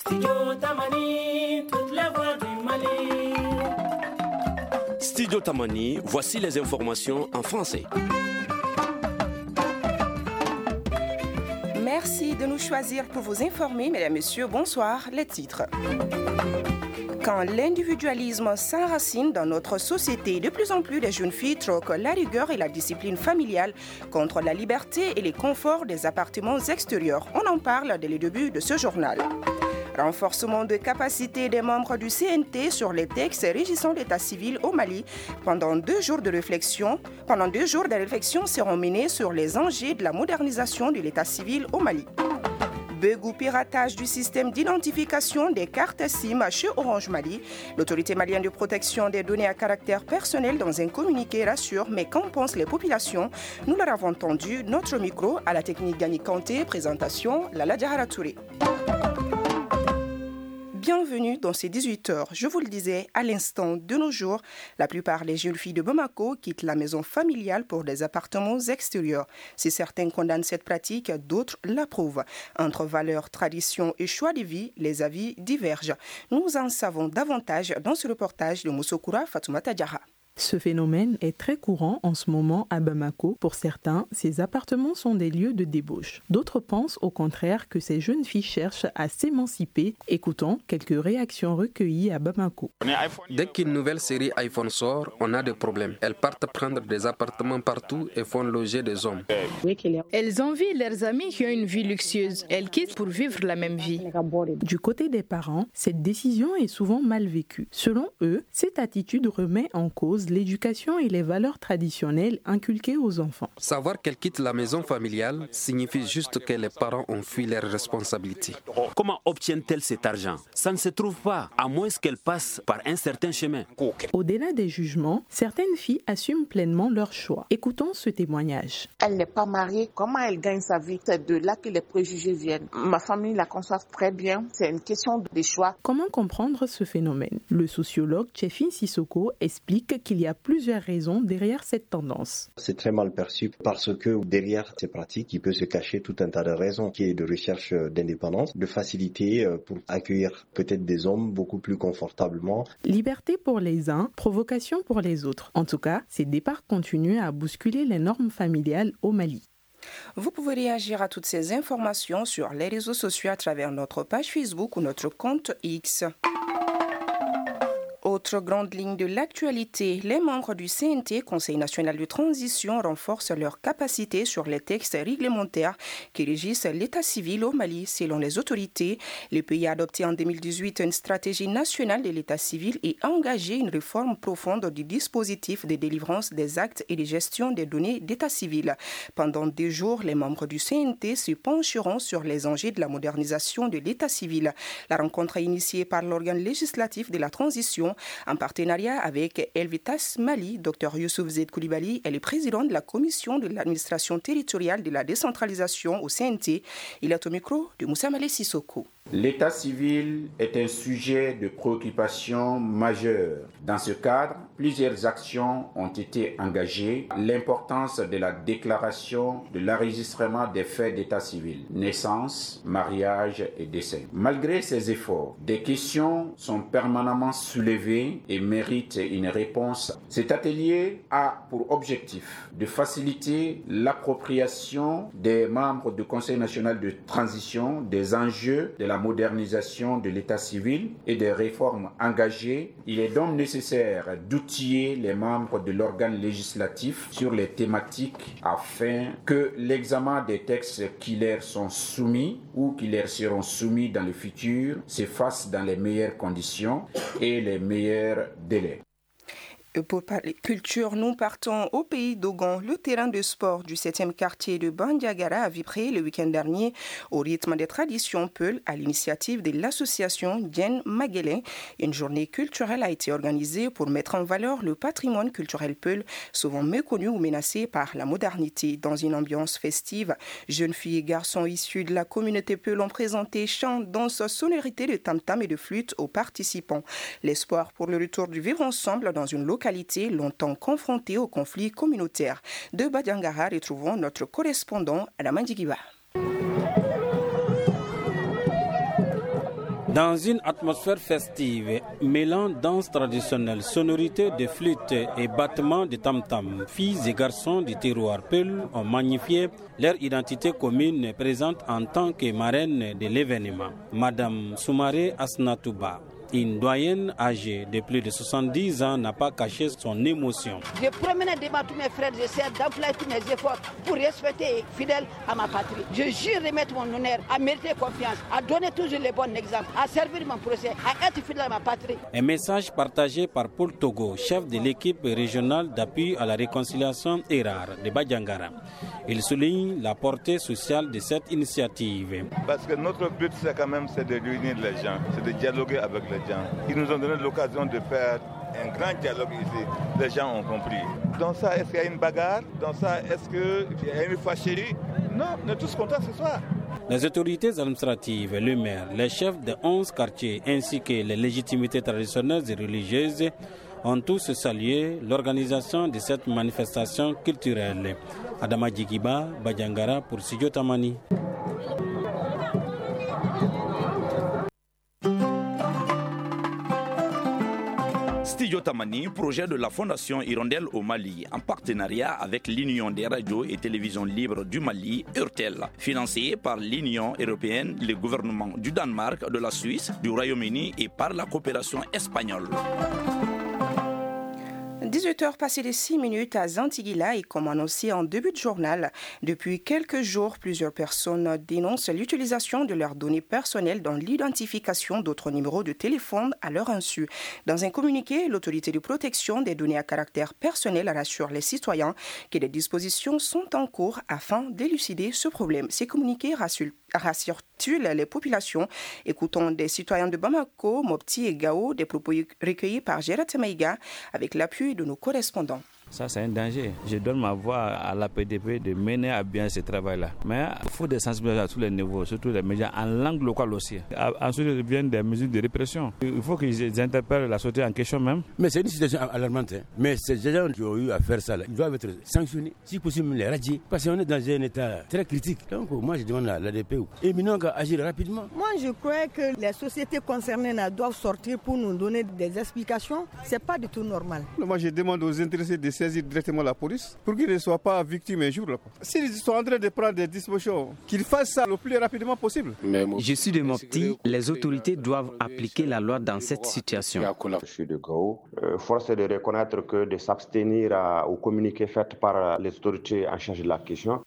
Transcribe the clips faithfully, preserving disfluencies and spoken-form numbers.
Studio Tamani, toute la voix du Mali. Studio Tamani, voici les informations en français. Merci de nous choisir pour vous informer, mesdames et messieurs. Bonsoir, les titres. Quand l'individualisme s'enracine dans notre société, de plus en plus de jeunes filles troquent la rigueur et la discipline familiale contre la liberté et les conforts des appartements extérieurs. On en parle dès le début de ce journal. Renforcement de capacité des membres du C N T sur les textes régissant l'état civil au Mali. Pendant deux jours de réflexion, pendant deux jours de réflexion seront menés sur les enjeux de la modernisation de l'état civil au Mali. Bug ou piratage du système d'identification des cartes SIM chez Orange Mali. L'autorité malienne de protection des données à caractère personnel dans un communiqué rassure, mais qu'en pensent les populations? Nous leur avons entendu. Notre micro à la technique Gani Kanté, présentation Lala Diarra Touré. Bienvenue dans ces dix-huit heures. Je vous le disais à l'instant, de nos jours, la plupart des jeunes filles de Bamako quittent la maison familiale pour des appartements extérieurs. Si certains condamnent cette pratique, d'autres l'approuvent. Entre valeurs, traditions et choix de vie, les avis divergent. Nous en savons davantage dans ce reportage de Moussokura Fatoumata Diarra. Ce phénomène est très courant en ce moment à Bamako. Pour certains, ces appartements sont des lieux de débauche. D'autres pensent au contraire que ces jeunes filles cherchent à s'émanciper. Écoutons quelques réactions recueillies à Bamako. Dès qu'une nouvelle série iPhone sort, on a des problèmes. Elles partent prendre des appartements partout et font loger des hommes. Elles envient leurs amis qui ont une vie luxueuse. Elles quittent pour vivre la même vie. Du côté des parents, cette décision est souvent mal vécue. Selon eux, cette attitude remet en cause l'éducation et les valeurs traditionnelles inculquées aux enfants. Savoir qu'elles quittent la maison familiale signifie juste que les parents ont fui leurs responsabilités. Comment obtiennent-elles cet argent? Ça ne se trouve pas, à moins qu'elles passent par un certain chemin. Au-delà des jugements, certaines filles assument pleinement leur choix. Écoutons ce témoignage. Elle n'est pas mariée. Comment elle gagne sa vie? C'est de là que les préjugés viennent. Ma famille la conçoit très bien. C'est une question de choix. Comment comprendre ce phénomène? Le sociologue Tchefin Sissoko explique qu'il Il y a plusieurs raisons derrière cette tendance. C'est très mal perçu parce que derrière ces pratiques, il peut se cacher tout un tas de raisons qui est de recherche d'indépendance, de facilité pour accueillir peut-être des hommes beaucoup plus confortablement. Liberté pour les uns, provocation pour les autres. En tout cas, ces départs continuent à bousculer les normes familiales au Mali. Vous pouvez réagir à toutes ces informations sur les réseaux sociaux à travers notre page Facebook ou notre compte X. Autre grande ligne de l'actualité, les membres du C N T, Conseil national de transition, renforcent leur capacité sur les textes réglementaires qui régissent l'état civil au Mali. Selon les autorités, le pays a adopté en deux mille dix-huit une stratégie nationale de l'état civil et a engagé une réforme profonde du dispositif de délivrance des actes et de gestion des données d'état civil. Pendant deux jours, les membres du C N T se pencheront sur les enjeux de la modernisation de l'état civil. La rencontre est initiée par l'organe législatif de la transition en partenariat avec Helvetas Mali. Dr Youssouf Zed Koulibaly est le président de la commission de l'administration territoriale de la décentralisation au C N T. Il est au micro de Moussa Malé Sissoko. L'état civil est un sujet de préoccupation majeure. Dans ce cadre, plusieurs actions ont été engagées. L'importance de la déclaration de l'enregistrement des faits d'état civil, naissance, mariage et décès. Malgré ces efforts, des questions sont permanemment soulevées et méritent une réponse. Cet atelier a pour objectif de faciliter l'appropriation des membres du Conseil national de transition des enjeux de la modernisation de l'état civil et des réformes engagées. Il est donc nécessaire d'outiller les membres de l'organe législatif sur les thématiques afin que l'examen des textes qui leur sont soumis ou qui leur seront soumis dans le futur se fasse dans les meilleures conditions et les meilleurs délais. Pour parler culture, nous partons au pays d'Ogon. Le terrain de sport du septième quartier de Bandiagara a vibré le week-end dernier au rythme des traditions Peul à l'initiative de l'association Dien Maguelin. Une journée culturelle a été organisée pour mettre en valeur le patrimoine culturel Peul, souvent méconnu ou menacé par la modernité. Dans une ambiance festive, jeunes filles et garçons issus de la communauté Peul ont présenté chants, danses, sonorités de tam-tam et de flûte aux participants. L'espoir pour le retour du vivre ensemble dans une localité longtemps confrontée au conflit communautaire. De Badiangara, retrouvons notre correspondant Adama Djigiba. Dans une atmosphère festive, mêlant danse traditionnelle, sonorités de flûte et battements de tam-tam, filles et garçons du terroir Peul ont magnifié leur identité commune présente en tant que marraine de l'événement. Madame Soumaré Asnatouba, une doyenne âgée de plus de soixante-dix ans, n'a pas caché son émotion. Je promène devant tous mes frères, j'essaie d'employer tous mes efforts pour respecter et être fidèle à ma patrie. Je jure de mettre mon honneur, à mériter confiance, à donner toujours les bons exemples, à servir mon procès, à être fidèle à ma patrie. Un message partagé par Paul Togo, chef de l'équipe régionale d'appui à la réconciliation E R A R de Badiangara. Il souligne la portée sociale de cette initiative. Parce que notre but, c'est quand même c'est de réunir les gens, c'est de dialoguer avec les gens. Ils nous ont donné l'occasion de faire un grand dialogue ici. Les gens ont compris. Dans ça, est-ce qu'il y a une bagarre? Dans ça, est-ce qu'il y a une fâcherie? Non, on est tous contents ce soir. Les autorités administratives, le maire, les chefs de onze quartiers ainsi que les légitimités traditionnelles et religieuses ont tous salué l'organisation de cette manifestation culturelle. Adama Djigiba, Badiangara pour Studio Tamani. Studio Tamani, projet de la Fondation Hirondelle au Mali, en partenariat avec l'Union des radios et télévisions libres du Mali, URTEL, financé par l'Union européenne, le gouvernement du Danemark, de la Suisse, du Royaume-Uni et par la coopération espagnole. dix-huit heures passées de six minutes à Zantigila et comme annoncé en début de journal, depuis quelques jours, plusieurs personnes dénoncent l'utilisation de leurs données personnelles dans l'identification d'autres numéros de téléphone à leur insu. Dans un communiqué, l'autorité de protection des données à caractère personnel rassure les citoyens que des dispositions sont en cours afin d'élucider ce problème. Ces communiqués rassurent-ils les populations? Écoutons des citoyens de Bamako, Mopti et Gao, des propos recueillis par Gérard Maïga avec l'appui de nos correspondants. Ça, c'est un danger. Je donne ma voix à la P D P de mener à bien ce travail-là. Mais il faut des sensibilisations à tous les niveaux, surtout les médias en langue locale aussi. Ensuite, il viennent des mesures de répression. Il faut qu'ils interpellent la société en question même. Mais c'est une situation alarmante. Hein. Mais ces gens qui ont eu à faire ça, là, ils doivent être sanctionnés. Si possible, les radier. Parce qu'on est dans un état très critique. Donc, moi, je demande à la D P O. Et maintenant, qu'à agir rapidement. Moi, je crois que les sociétés concernées doivent sortir pour nous donner des explications. Ce n'est pas du tout normal. Moi, je demande aux intéressés de saisir directement la police pour qu'ils ne soient pas victimes un jour. S'ils sont en train de prendre des dispositions, qu'ils fassent ça le plus rapidement possible. Je suis de Mopti, les autorités doivent appliquer la loi dans cette situation. Je suis de Gao. Euh, force est de reconnaître que de s'abstenir à, aux communiqués faits par les autorités en charge de la question.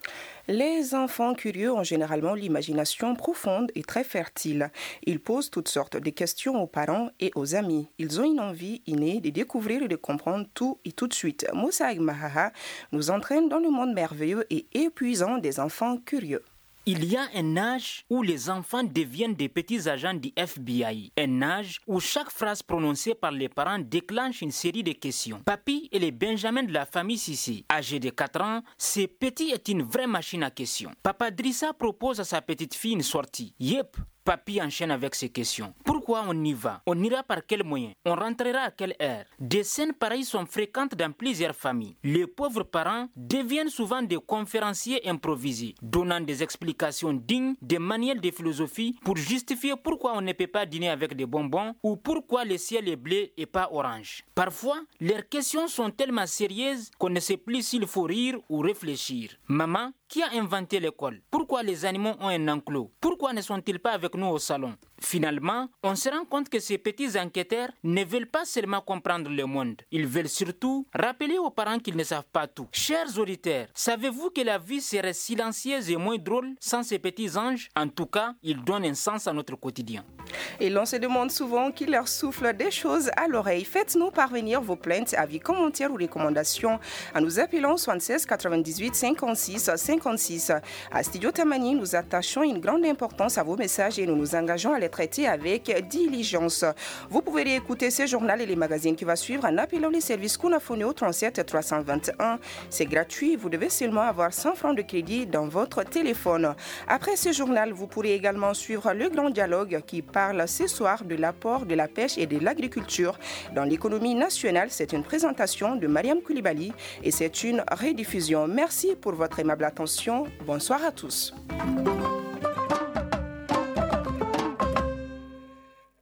Les enfants curieux ont généralement l'imagination profonde et très fertile. Ils posent toutes sortes de questions aux parents et aux amis. Ils ont une envie innée de découvrir et de comprendre tout et tout de suite. Moussa Mahaha nous entraîne dans le monde merveilleux et épuisant des enfants curieux. Il y a un âge où les enfants deviennent des petits agents du F B I. Un âge où chaque phrase prononcée par les parents déclenche une série de questions. Papy et les Benjamins de la famille Sissi. Âgé de quatre ans, ce petit est une vraie machine à questions. Papa Drissa propose à sa petite fille une sortie. Yep. Papy enchaîne avec ces questions. Pourquoi on y va? On ira par quel moyen? On rentrera à quelle heure? Des scènes pareilles sont fréquentes dans plusieurs familles. Les pauvres parents deviennent souvent des conférenciers improvisés, donnant des explications dignes des manuels de philosophie pour justifier pourquoi on ne peut pas dîner avec des bonbons ou pourquoi le ciel est bleu et pas orange. Parfois, leurs questions sont tellement sérieuses qu'on ne sait plus s'il faut rire ou réfléchir. Maman, qui a inventé l'école? Pourquoi les animaux ont un enclos? Pourquoi ne sont-ils pas avec nous au salon? Finalement, on se rend compte que ces petits enquêteurs ne veulent pas seulement comprendre le monde. Ils veulent surtout rappeler aux parents qu'ils ne savent pas tout. Chers auditeurs, savez-vous que la vie serait silencieuse et moins drôle sans ces petits anges? En tout cas, ils donnent un sens à notre quotidien. Et l'on se demande souvent qui leur souffle des choses à l'oreille. Faites-nous parvenir vos plaintes, avis, commentaires ou recommandations en nous appelant soixante-seize quatre-vingt-dix-huit cinquante-six cinquante-six. À Studio Tamani, nous attachons une grande importance à vos messages et nous nous engageons à les traiter avec diligence. Vous pouvez réécouter ce journal et les magazines qui va suivre en appelant les services Kunafonio au trente-sept trois cent vingt et un. C'est gratuit, vous devez seulement avoir cent francs de crédit dans votre téléphone. Après ce journal, vous pourrez également suivre le grand dialogue qui parle ce soir de l'apport de la pêche et de l'agriculture dans l'économie nationale. C'est une présentation de Mariam Koulibaly et c'est une rediffusion. Merci pour votre aimable attention. Bonsoir à tous.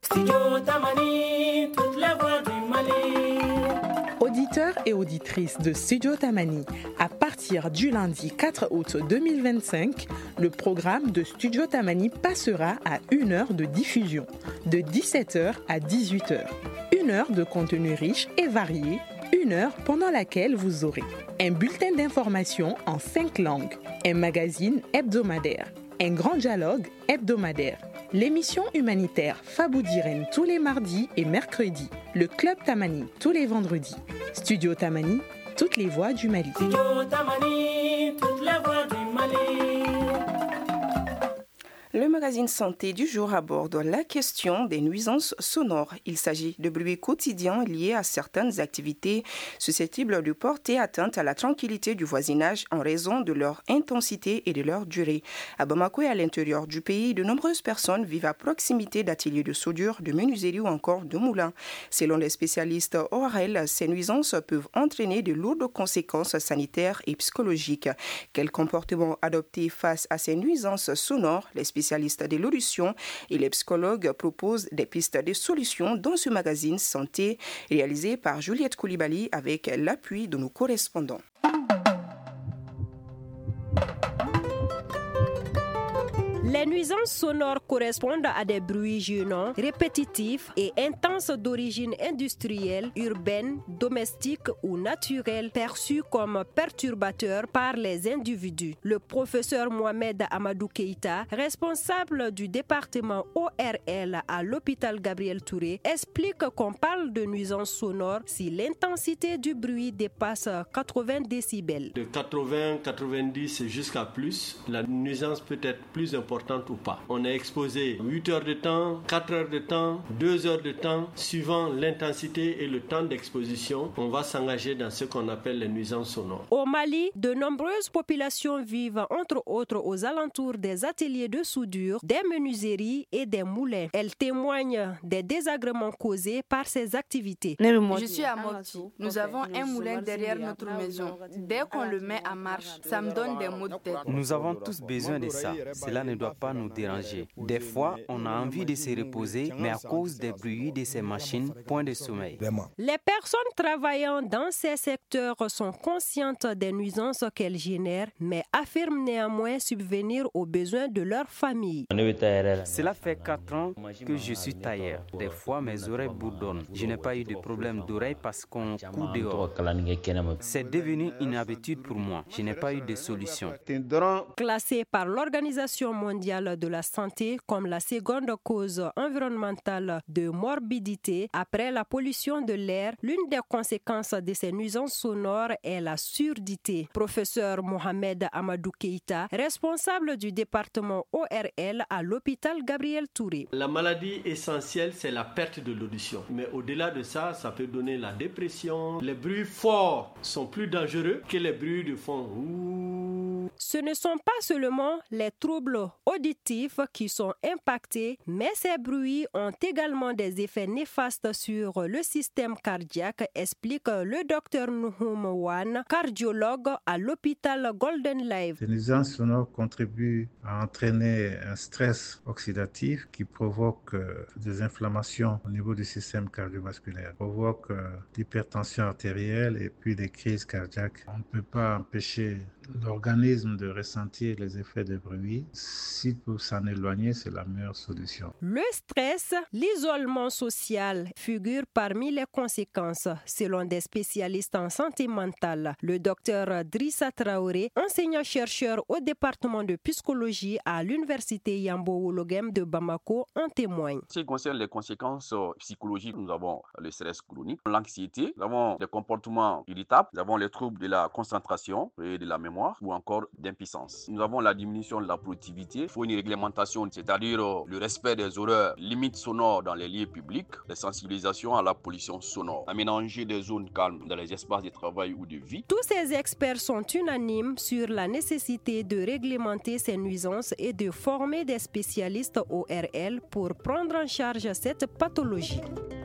Studio Tamani, toutes les voix du Mali. Auditeurs et auditrices de Studio Tamani, à partir du lundi quatre août deux mille vingt-cinq, le programme de Studio Tamani passera à une heure de diffusion, de dix-sept heures à dix-huit heures. Une heure de contenu riche et varié, une heure pendant laquelle vous aurez un bulletin d'information en cinq langues, un magazine hebdomadaire, un grand dialogue hebdomadaire, l'émission humanitaire Faboudiren tous les mardis et mercredis, le Club Tamani tous les vendredis, Studio Tamani, toutes les voix du Mali. Studio Tamani, toutes les voix du Mali. Le magazine Santé du jour aborde la question des nuisances sonores. Il s'agit de bruits quotidiens liés à certaines activités susceptibles de porter atteinte à la tranquillité du voisinage en raison de leur intensité et de leur durée. À Bamako et à l'intérieur du pays, de nombreuses personnes vivent à proximité d'ateliers de soudure, de menuiserie ou encore de moulins. Selon les spécialistes O R L, ces nuisances peuvent entraîner de lourdes conséquences sanitaires et psychologiques. Quel comportement adopter face à ces nuisances sonores? Les spécialistes de l'audition et les psychologues proposent des pistes de solutions dans ce magazine Santé réalisé par Juliette Koulibaly avec l'appui de nos correspondants. Les nuisances sonores correspondent à des bruits gênants, répétitifs et intenses d'origine industrielle, urbaine, domestique ou naturelle perçus comme perturbateurs par les individus. Le professeur Mohamed Amadou Keïta, responsable du département O R L à l'hôpital Gabriel Touré, explique qu'on parle de nuisances sonores si l'intensité du bruit dépasse quatre-vingts décibels. De quatre-vingts à quatre-vingt-dix jusqu'à plus, la nuisance peut être plus importante ou pas. On est exposé huit heures de temps, quatre heures de temps, deux heures de temps, suivant l'intensité et le temps d'exposition, on va s'engager dans ce qu'on appelle les nuisances sonores. Au Mali, de nombreuses populations vivent entre autres aux alentours des ateliers de soudure, des menuiseries et des moulins. Elles témoignent des désagréments causés par ces activités. Je suis à Mopti. Nous avons un moulin derrière notre maison. Dès qu'on le met en marche, ça me donne des maux de tête. Nous avons tous besoin de ça. Cela ne doit pas nous déranger. Des fois, on a envie de se reposer, mais à cause des bruits de ces machines, point de sommeil. Les personnes travaillant dans ces secteurs sont conscientes des nuisances qu'elles génèrent, mais affirment néanmoins subvenir aux besoins de leur famille. Cela fait quatre ans que je suis tailleur. Des fois, mes oreilles bourdonnent. Je n'ai pas eu de problème d'oreille parce qu'on coud dehors. C'est devenu une habitude pour moi. Je n'ai pas eu de solution. Classé par l'Organisation mondiale de la santé comme la seconde cause environnementale de morbidité après la pollution de l'air, l'une des conséquences de ces nuisances sonores est la surdité. Professeur Mohamed Amadou Keïta, responsable du département O R L à l'hôpital Gabriel Touré. La maladie essentielle, c'est la perte de l'audition. Mais au-delà de ça, ça peut donner la dépression. Les bruits forts sont plus dangereux que les bruits de fond. Ouh. Ce ne sont pas seulement les troubles auditifs qui sont impactés, mais ces bruits ont également des effets néfastes sur le système cardiaque, explique le docteur Nouhoum Wan, cardiologue à l'hôpital Golden Life. Les nuisances sonores contribuent à entraîner un stress oxydatif qui provoque des inflammations au niveau du système cardiovasculaire, provoque l'hypertension artérielle et puis des crises cardiaques. On ne peut pas empêcher l'organisme de ressentir les effets des bruits. Si pour s'en éloigner, c'est la meilleure solution. Le stress, l'isolement social figurent parmi les conséquences, selon des spécialistes en santé mentale. Le docteur Drissa Traoré, enseignant-chercheur au département de psychologie à l'université Yambo Wologem de Bamako, en témoigne. Ce qui concerne les conséquences psychologiques, nous avons le stress chronique, l'anxiété, nous avons des comportements irritables, nous avons les troubles de la concentration et de la mémoire ou encore d'impuissance. Nous avons la diminution de la productivité. Il faut une réglementation, c'est-à-dire le respect des horaires limites sonores dans les lieux publics, la sensibilisation à la pollution sonore, aménager des zones calmes dans les espaces de travail ou de vie. Tous ces experts sont unanimes sur la nécessité de réglementer ces nuisances et de former des spécialistes O R L pour prendre en charge cette pathologie.